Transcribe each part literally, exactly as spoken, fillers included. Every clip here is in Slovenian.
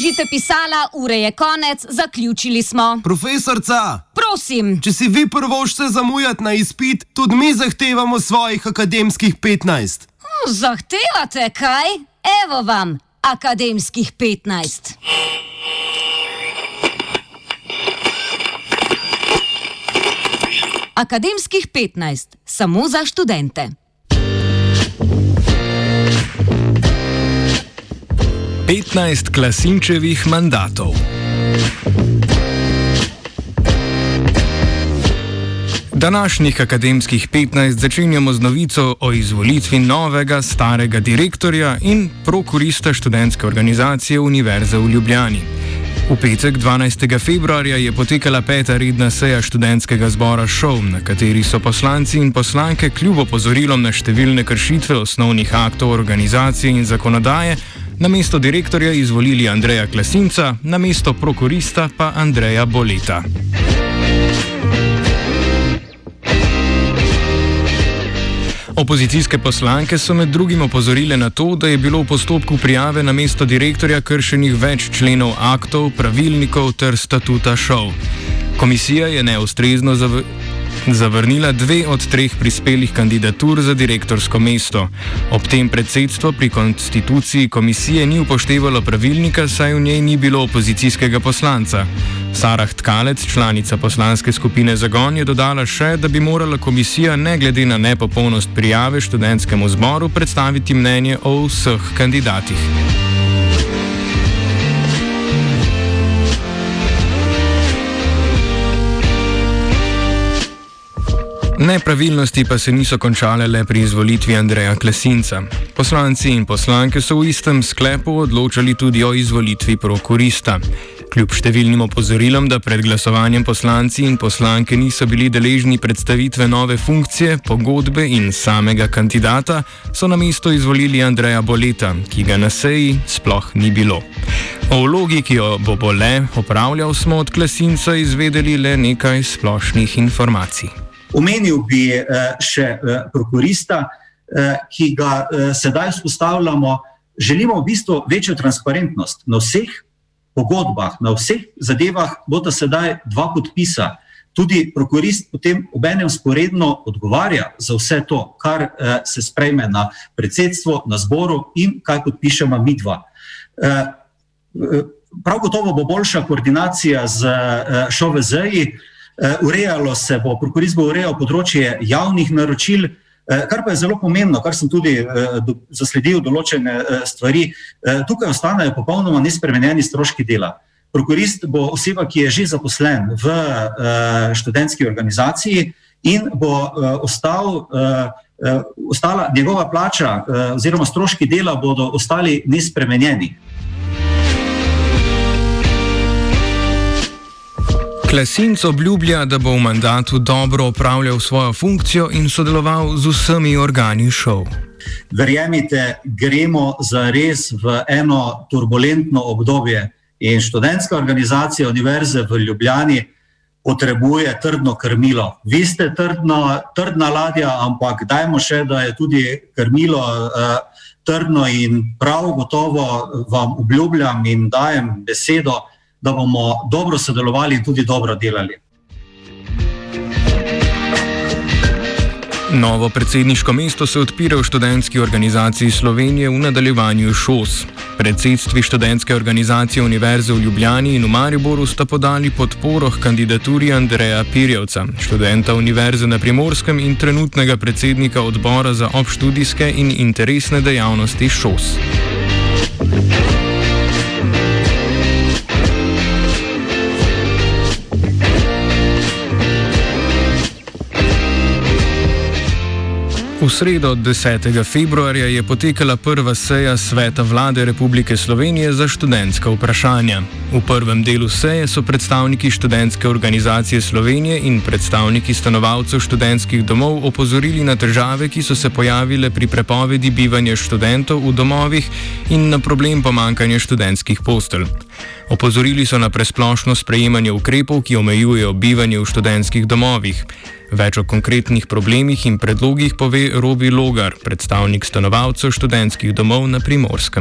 Držite pisala, ure je konec, zaključili smo. Profesorca! Prosim! Če si vi prvošče zamujati na izpit, tudi mi zahtevamo svojih akademskih petnajst. Hm, zahtevate kaj? Evo vam, akademskih petnajst. Akademskih petnajst, samo za študente. petnajst Klasinčevih mandatov. Današnjih akademskih petnajst začenjamo z novico o izvolitvi novega starega direktorja in prokurista študentske organizacije Univerze v Ljubljani. V petek dvanajstega februarja je potekala peta redna seja študentskega zbora ŠOU, na kateri so poslanci in poslanke kljub opozorilom na številne kršitve osnovnih aktov organizacije in zakonodaje na mesto direktorja izvolili Andreja Klasinca, na mesto prokurista pa Andreja Boleta. Opozicijske poslanke so med drugim opozorile na to, da je bilo v postopku prijave na mesto direktorja kršenih več členov aktov, pravilnikov ter statuta ŠOU. Komisija je neustrezno zav zavrnila dve od treh prispelih kandidatur za direktorsko mesto. Ob tem predsedstvo pri konstituciji komisije ni upoštevalo pravilnika, saj v njej ni bilo opozicijskega poslanca. Sarah Tkalec, članica poslanske skupine Zagon, je dodala še, da bi morala komisija ne glede na nepopolnost prijave študentskemu zboru predstaviti mnenje o vseh kandidatih. Nepravilnosti pa se niso končale le pri izvolitvi Andreja Klasinca. Poslanci in poslanke so v istem sklepu odločali tudi o izvolitvi prokurista. Kljub številnim opozorilom, da pred glasovanjem poslanci in poslanke niso bili deležni predstavitve nove funkcije, pogodbe in samega kandidata, so na mesto izvolili Andreja Boleta, ki ga na seji sploh ni bilo. O vlogi, ki jo bo Bole opravljal, smo od Klasinca izvedeli le nekaj splošnih informacij. Omenil bi še prokurista, ki ga sedaj vzpostavljamo. Želimo v bistvu večjo transparentnost na vseh pogodbah, na vseh zadevah bodo sedaj dva podpisa. Tudi prokurist potem obenem sporedno odgovarja za vse to, kar se sprejme na predsedstvo, na zboru in kaj podpišemo mi dva. Prav gotovo bo boljša koordinacija z ŠOVZ-ji. Urejalo se bo, prokurist bo urejal področje javnih naročil, kar pa je zelo pomembno, kar sem tudi zasledil določene stvari. Tukaj ostanejo popolnoma nespremenjeni stroški dela. Prokurist bo oseba, ki je že zaposlen v študentski organizaciji in bo ostal, ostala njegova plača oziroma stroški dela bodo ostali nespremenjeni. Klasinc obljublja, da bo v mandatu dobro opravljal svojo funkcijo in sodeloval z vsemi organi ŠOU. Verjemite, gremo zares v eno turbulentno obdobje in študentska organizacija Univerze v Ljubljani potrebuje trdno krmilo. Vi ste trdno, trdna ladja, ampak dajmo še, da je tudi krmilo uh, trdno in prav gotovo vam obljubljam in dajem besedo, da bomo dobro sodelovali in tudi dobro delali. Novo predsedniško mesto se odpira v študentski organizaciji Slovenije v nadaljevanju ŠOS. Predsedstvi študentske organizacije Univerze v Ljubljani in v Mariboru sta podali podporo k kandidaturi Andreja Pirjevca, študenta Univerze na Primorskem in trenutnega predsednika odbora za obštudijske in interesne dejavnosti ŠOS. V sredo desetega februarja je potekala prva seja Sveta Vlade Republike Slovenije za študentska vprašanja. V prvem delu seje so predstavniki študentske organizacije Slovenije in predstavniki stanovalcev študentskih domov opozorili na težave, ki so se pojavile pri prepovedi bivanja študentov v domovih in na problem pomanjkanja študentskih postelj. Opozorili so na presplošno sprejemanje ukrepov, ki omejujejo bivanje v študentskih domovih. Več o konkretnih problemih in predlogih pove Robi Logar, predstavnik stanovalcev študentskih domov na Primorskem.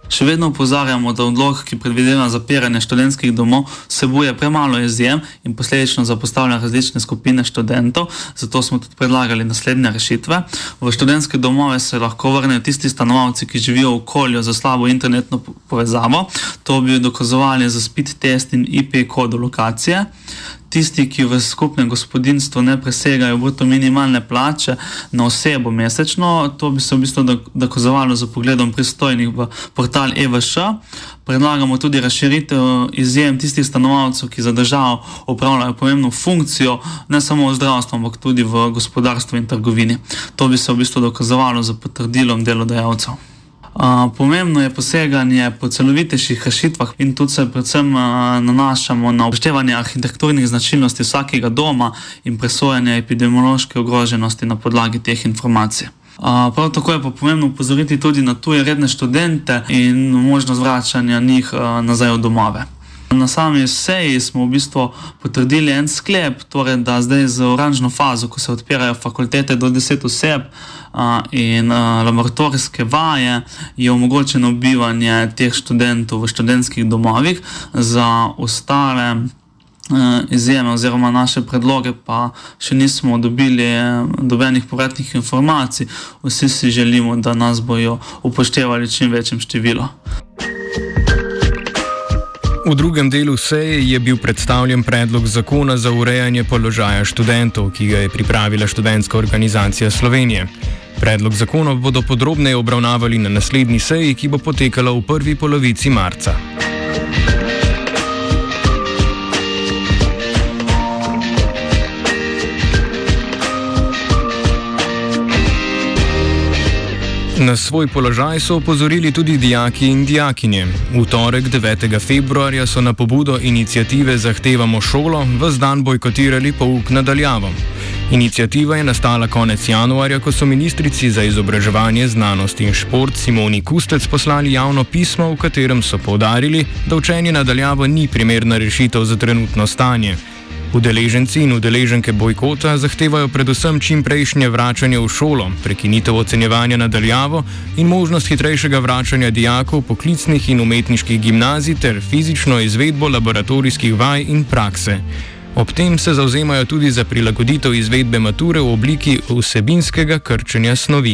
Še vedno opozarjamo, da odlok, ki predvideva zapiranje študentskih domov, vsebuje premalo izjem in posledično zapostavlja različne skupine študentov, zato smo tudi predlagali naslednje rešitve. V študentske domove se lahko vrnejo tisti stanovalci, ki živijo v okolju za slabo internetno povezavo. To bi dokazovali za speed test in I P kodu lokacije. Tisti, ki v skupnem gospodinjstvu ne presegajo bruto minimalne plače na osebo mesečno, to bi se v bistvu dokazovalo za pogledom pristojnih v portal E V Š. Predlagamo tudi razširitev izjem tistih stanovalcev, ki za državo opravljajo pomembno funkcijo, ne samo v zdravstvu, ampak tudi v gospodarstvu in trgovini. To bi se v bistvu dokazovalo za potrdilom delodajalcev. Uh, pomembno je poseganje po celovitejših rešitvah in tudi se predvsem uh, nanašamo na upoštevanje arhitekturnih značilnosti vsakega doma in presojanje epidemiološke ogroženosti na podlagi teh informacij. Uh, prav tako je pa pomembno upozoriti tudi na tuje redne študente in možnost vračanja njih uh, nazaj v domove. Na sami seji smo v bistvu potrdili en sklep, torej da zdaj z oranžno fazo, ko se odpirajo fakultete do deset oseb a, in a, laboratorijske vaje, je omogočeno bivanje teh študentov v študentskih domovih. Za ostale a, izjeme oziroma naše predloge pa še nismo dobili dobenih povratnih informacij. Vsi si želimo, da nas bojo upoštevali čim večjem številu. V drugem delu seje je bil predstavljen predlog zakona za urejanje položaja študentov, ki ga je pripravila Študentska organizacija Slovenije. Predlog zakona bodo podrobneje obravnavali na naslednji seji, ki bo potekala v prvi polovici marca. Na svoj položaj so opozorili tudi dijaki in dijakinje. V torek devetega februarja so na pobudo iniciative Zahtevamo šolo ves dan bojkotirali pouk nadaljavo. Iniciativa je nastala konec januarja, ko so ministrici za izobraževanje, znanost in šport Simoni Kustec poslali javno pismo, v katerem so poudarili, da učenje nadaljavo ni primerna rešitev za trenutno stanje. Udeleženci in udeleženke bojkota zahtevajo predvsem čim prejšnje vračanje v šolo, prekinitev ocenjevanja nadaljavo in možnost hitrejšega vračanja dijakov poklicnih in umetniških gimnazij ter fizično izvedbo laboratorijskih vaj in prakse. Ob tem se zavzemajo tudi za prilagoditev izvedbe mature v obliki vsebinskega krčenja snovi.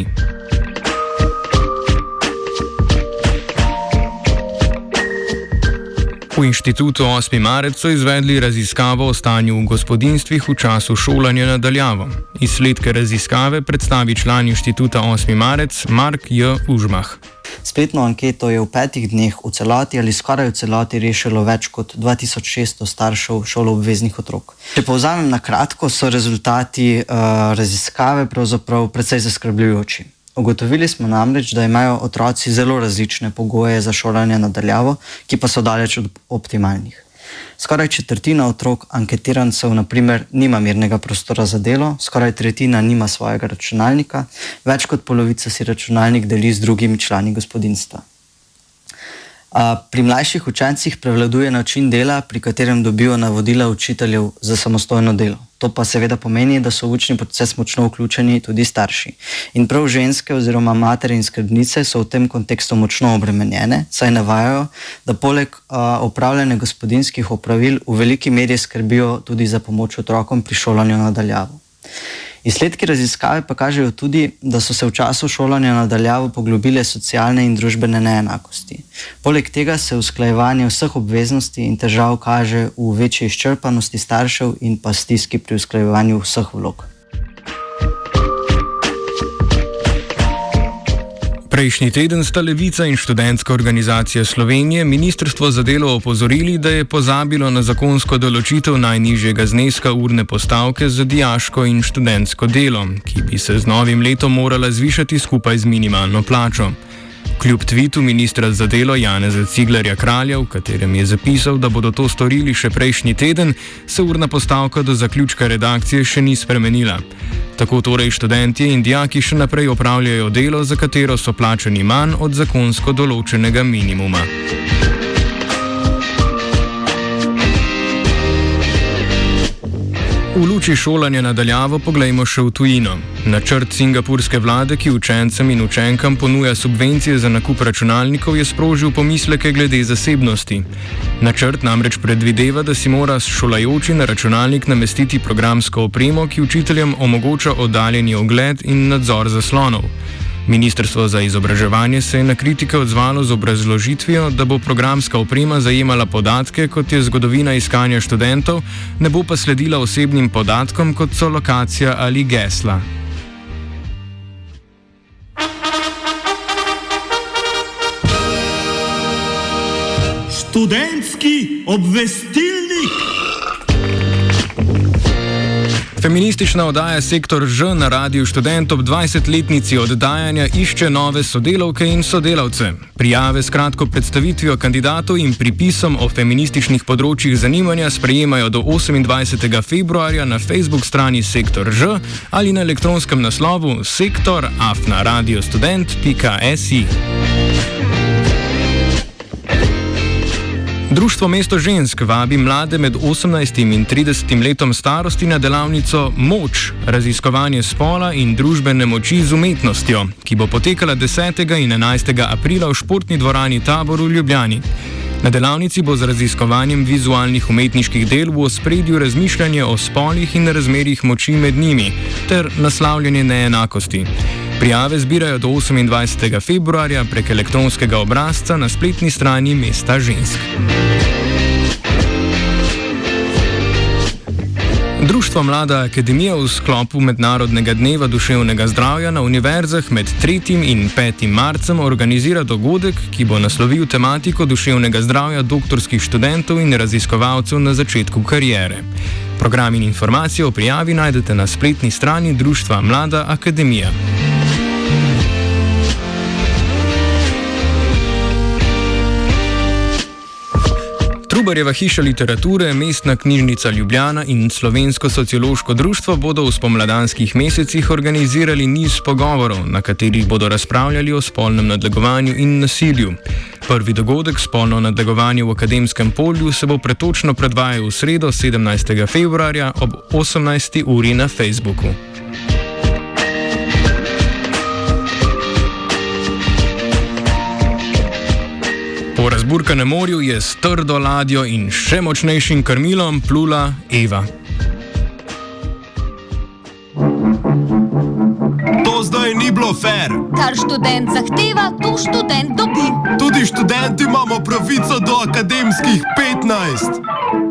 V Inštitutu osmi marec so izvedli raziskavo o stanju v gospodinjstvih v času šolanja nadaljavo. Izsledke raziskave predstavi član Inštituta osmi marec Mark J. Užmah. Spletno anketo je v petih dneh v celoti ali skoraj v celoti rešilo več kot dva tisoč šeststo staršev šoloobveznih otrok. Če povzamem na kratko, so rezultati uh, raziskave pravzaprav precej zaskrbljujoči. Ugotovili smo namreč, da imajo otroci zelo različne pogoje za šolanje nadaljavo, ki pa so daleč od optimalnih. Skoraj četrtina otrok anketirancev na primer nima mirnega prostora za delo, skoraj tretjina nima svojega računalnika, več kot polovica si računalnik deli z drugimi člani gospodinjstva. Pri mlajših učencih prevladuje način dela, pri katerem dobijo navodila učiteljev za samostojno delo. To pa seveda pomeni, da so v učni proces močno vključeni tudi starši. In prav ženske oziroma matere in skrbnice so v tem kontekstu močno obremenjene, saj navajajo, da poleg opravljanja gospodinjskih opravil v veliki meri skrbijo tudi za pomoč otrokom pri šolanju nadaljavo. Izsledki raziskave pa kažejo tudi, da so se v času šolanja nadaljavo poglobile socialne in družbene neenakosti. Poleg tega se usklajevanje vseh obveznosti in težav kaže v večji izčrpanosti staršev in pa stiski pri usklajevanju vseh vlog. Prejšnji teden sta Levica in Študentska organizacija Slovenije Ministrstvo za delo opozorili, da je pozabilo na zakonsko določitev najnižjega zneska urne postavke za dijaško in študentsko delo, ki bi se z novim letom morala zvišati skupaj z minimalno plačo. Kljub tvitu ministra za delo Janeza Ciglerja Kralja, v katerem je zapisal, da bodo to storili še prejšnji teden, se urna postavka do zaključka redakcije še ni spremenila. Tako torej študentje in dijaki še naprej opravljajo delo, za katero so plačani manj od zakonsko določenega minimuma. V luči šolanja nadaljavo poglejmo še v tujino. Načrt singapurske vlade, ki učencem in učenkam ponuja subvencije za nakup računalnikov, je sprožil pomisleke glede zasebnosti. Načrt namreč predvideva, da si mora šolajoči na računalnik namestiti programsko opremo, ki učiteljem omogoča oddaljeni ogled in nadzor zaslonov. Ministrstvo za izobraževanje se je na kritike odzvalo z obrazložitvijo, da bo programska oprema zajemala podatke, kot je zgodovina iskanja študentov, ne bo pa sledila osebnim podatkom, kot so lokacija ali gesla. Študentski obvestilnik. Feministična oddaja Sektor Ž na Radiu Študent ob dvajsetletnici oddajanja išče nove sodelavke in sodelavce. Prijave s kratko predstavitvijo kandidatov in pripisom o feminističnih področjih zanimanja sprejemajo do osemindvajsetega februarja na Facebook strani Sektor Ž ali na elektronskem naslovu sektor afna radiostudent pika si. Društvo Mesto žensk vabi mlade med osemnajstim in tridesetim letom starosti na delavnico Moč, raziskovanje spola in družbene moči z umetnostjo, ki bo potekala desetega in enajstega aprila v športni dvorani Tabor v Ljubljani. Na delavnici bo z raziskovanjem vizualnih umetniških del v ospredju razmišljanje o spolih in razmerjih moči med njimi ter naslavljanje neenakosti. Prijave zbirajo do osemindvajsetega februarja prek elektronskega obrazca na spletni strani Mesta žensk. Društvo Mlada akademija v sklopu Mednarodnega dneva duševnega zdravja na univerzah med tretjim in petim marcem organizira dogodek, ki bo naslovil tematiko duševnega zdravja doktorskih študentov in raziskovalcev na začetku kariere. Program in informacije o prijavi najdete na spletni strani Društva Mlada akademija. Trubarjeva hiša literature, Mestna knjižnica Ljubljana in Slovensko sociološko društvo bodo v spomladanskih mesecih organizirali niz pogovorov, na katerih bodo razpravljali o spolnem nadlegovanju in nasilju. Prvi dogodek Spolno nadlegovanje v akademskem polju se bo pretočno predvajal v sredo sedemnajstega februarja ob osemnajsti uri na Facebooku. Po razburkanem morju je s trdo ladjo in še močnejšim krmilom plula Eva. To zdaj ni bilo fair. Kar študent zahteva, to študent dobi. Tudi študenti imamo pravico do akademskih petnajst.